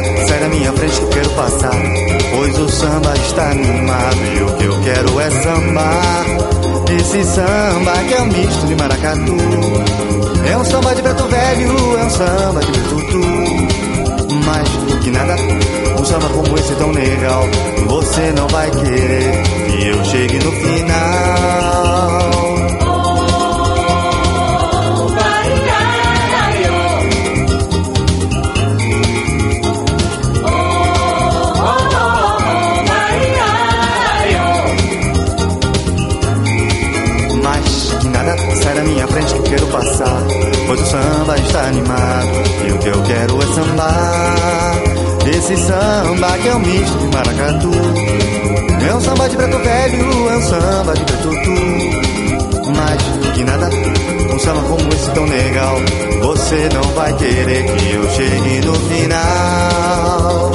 nada, sai da minha frente que eu quero passar, pois o samba está animado e o que eu quero é sambar. Esse samba que é um misto de maracatu, é um samba de preto velho, é um samba de preto tu. Mais do que nada, um samba como esse tão legal, você não vai querer que eu chegue no final. Sai da minha frente que eu quero passar, pois o samba está animado e o que eu quero é sambar. Esse samba que é um misto de maracatu, é um samba de preto velho, é um samba de preto tu. Mais do que nada, um samba como esse tão legal, você não vai querer que eu chegue no final.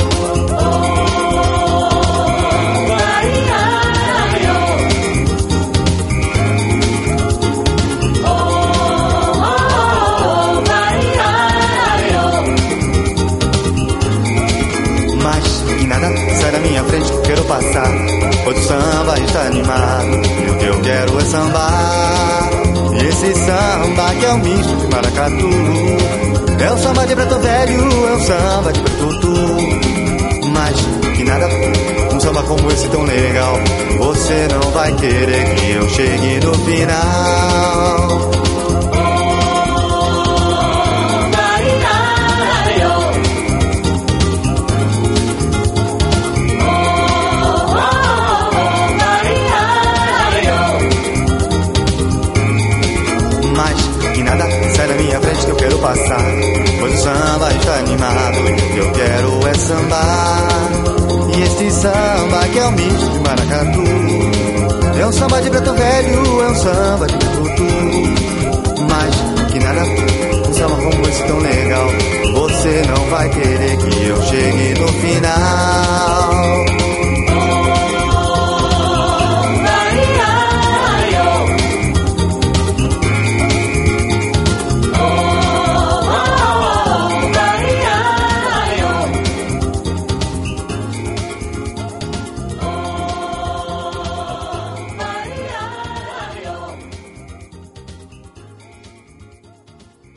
Sai da minha frente que eu quero passar, pois o samba está animado e o que eu quero é sambar. E esse samba que é um misto de maracatu, é um samba de preto velho, é um samba de preto tu. Mais que nada, um samba como esse tão legal, você não vai querer que eu chegue no final. Sai da minha frente que eu quero passar, pois o samba está animado e o que eu quero é sambar. E este samba que é um misto de maracatu, é um samba de preto velho, é um samba de preto tu. Mais que nada, um samba como esse tão legal, você não vai ter